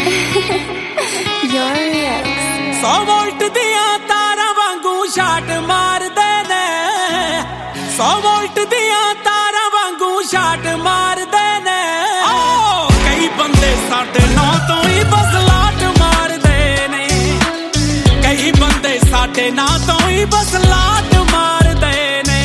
100 wallet ਦੀਆਂ ਤਾਰਾਂ ਵਾਂਗੂ ਸ਼ਾਟ ਮਾਰਦੇ ਨੇ 100 ਵੋਲਟ ਦੀਆਂ ਤਾਰਾਂ ਵਾਂਗੂ ਸ਼ਾਟ ਮਾਰਦੇ ਨੇ ਕਈ ਬੰਦੇ ਸਾਡੇ ਨਾਂ ਤੋਂ ਹੀ ਬਸ ਲਾਟ ਮਾਰਦੇ ਨੇ ਕਈ ਬੰਦੇ ਸਾਡੇ ਨਾਂ ਤੋਂ ਹੀ ਬਸ ਲਾਟ ਮਾਰਦੇ ਨੇ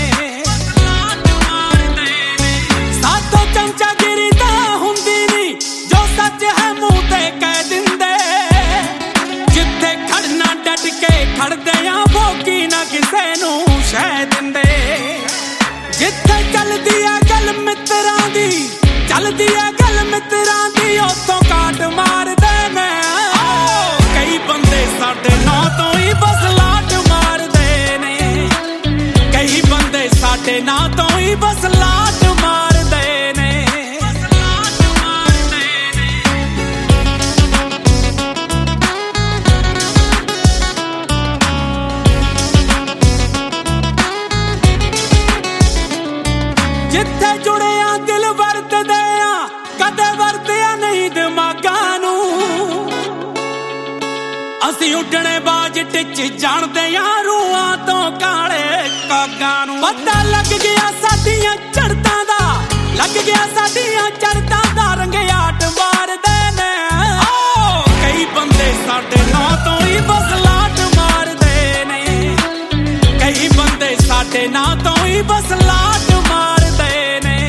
ਸਾਤੋਂ ਚਮਚਾਗਿਰੀ ਤਾਂ ਹੁੰਦੀ ਨਹੀਂ ਜੋ ਸੱਚ ਹੈ ਮੂੰਹ ਤੇ ਕਹਿ ਦਿੰਦੇ ਜਿੱਥੇ ਖੜਨਾ ਡਟ ਕੇ ਖੜਦੇ ਆ ਭੋਗੀ ਨਾ ਕਿਸੇ ਨੂੰ ਸ਼ਹਿ ਦਿੰਦੇ ਜਿੱਥੇ ਚੱਲਦੀ ਆ ਗੱਲ ਮਿੱਤਰਾਂ ਦੀ ਚੱਲਦੀ ਆ ਗੱਲ ਮਿੱਤਰਾਂ ਦੀ ਉੱਥੋਂ ਕਾਟ ਮਾਰਦੇ ਨੇ ਕਈ ਬੰਦੇ ਸਾਡੇ ਨਾਂ ਤੋਂ ਹੀ ਬਸ ਲਾਟ ਮਾਰਦੇ ਨੇ ਕਈ ਬੰਦੇ ਸਾਡੇ ਨਾਂ ਤੋਂ ਹੀ ਬਸ ਲਾਟ ਮਾਰਦੇ ਨੇ ਜਿੱਥੇ ਜੁੜਿਆ ਦਿਲ ਵਰਤਦੇ ਆ ਕਦੇ ਵਰਤਿਆ ਨਹੀਂ ਦਿਮਾਗਾਂ ਨੂੰ ਅਸੀਂ ਉੱਡਣੇ ਬਾਜ ਟਿੱਚ ਜਾਣਦੇ ਆ ਰੂਹਾਂ ਤੋਂ ਕਾਲੇ ਕਾਗਾਂ ਨੂੰ ਪਤਾ ਲੱਗ ਗਿਆ ਸਾਡੀਆਂ ਚੜ੍ਹਤਾਂ ਦਾ ਲੱਗ ਗਿਆ ਸਾਡੀਆਂ ਚੜ੍ਹਤਾਂ ਦਾ ਰੰਗਿਆਟ ਮਾਰਦੇ ਨੇ ਕਈ ਬੰਦੇ ਸਾਡੇ ਨਾਂ ਤੋਂ ਹੀ ਬਸ ਲਾਟ ਮਾਰਦੇ ਨੇ ਕਈ ਬੰਦੇ ਸਾਡੇ ਨਾਂ ਤੋਂ ਹੀ ਬਸ ਲਾਟ ਮਾਰਦੇ ਨੇ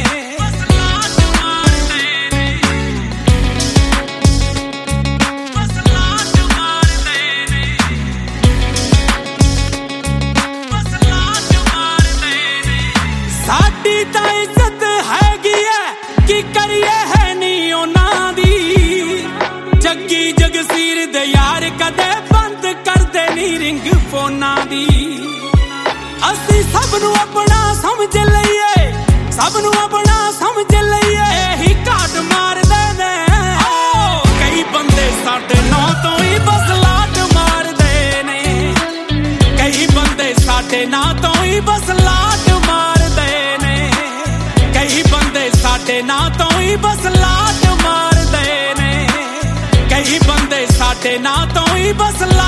ਸਾਡੀ ਤਾਂ ਇੱਜ਼ਤ ਹੈਗੀ ਐ ਕੀ ਕਰੀਏ ਹੈ ਨੀ ਉਹਨਾਂ ਦੀ ਜੱਗੀ ਜਗਸੀਰ ਦੇ ਯਾਰ ਕਦੇ ਬੰਦ ਕਰਦੇ ਨੀ ਰਿੰਗ ਫੋਨਾਂ ਦੀ ਅਸੀਂ ਸਭ ਨੂੰ ਆਪਣਾ ਸਮਝ ਲਈਏ ਸਭ ਨੂੰ ਆਪਣਾ ਸਮਝ ਲਈਏ ਇਹੀ ਘਾਟ ਮਾਰਦੇ ਨੇ ਕਈ ਬੰਦੇ ਸਾਡੇ ਨਾਂ ਤੋਂ ਹੀ ਬਸ ਲਾਟ ਮਾਰਦੇ ਨੇ ਕਈ ਬੰਦੇ ਸਾਡੇ ਨਾਂ ਤੋਂ ਹੀ ਬਸ ਲਾਟ ਮਾਰਦੇ ਨੇ ਕਈ ਬੰਦੇ ਸਾਡੇ ਨਾਂ ਤੋਂ ਹੀ ਬਸ ਲਾਟ ਮਾਰਦੇ ਨੇ ਕਈ ਬੰਦੇ ਸਾਡੇ ਨਾਂ ਤੋਂ ਹੀ ਬਸ